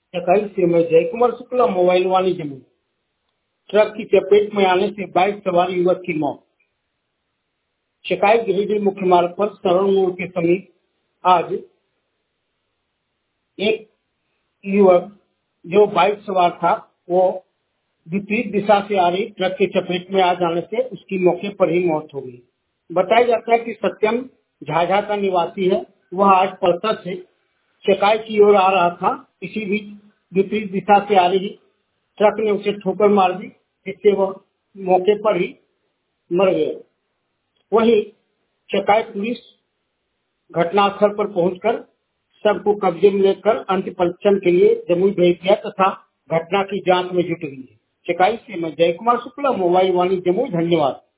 चकाई से मैं जय कुमार शुक्ला, मोबाइल वाणिज्य में। ट्रक की चपेट में आने से बाइक सवार युवक की मौत। चकाई गिरिडीह मुख्य मार्ग पर शरण मोड़ के समीप आज एक युवक जो बाइक सवार था, वो विपरीत दिशा से आ रही ट्रक के चपेट में आ जाने से उसकी मौके पर ही मौत हो गई। बताया जाता है कि सत्यम झाझा का निवासी है। वह आज पलसर से चकाई की ओर आ रहा था। इसी बीच विपरीत दिशा से आ रही ट्रक ने उसे ठोकर मार दी, जिससे वह मौके पर ही मर गया। वहीं चकाई पुलिस घटनास्थल पर पहुंचकर शव को कब्जे में लेकर अंतिम परीक्षण के लिए जमुई भेज दिया तथा घटना की जांच में जुट गई है। चकाई से मैं जय कुमार शुक्ला, मोबाइल वाणी जमुई। धन्यवाद।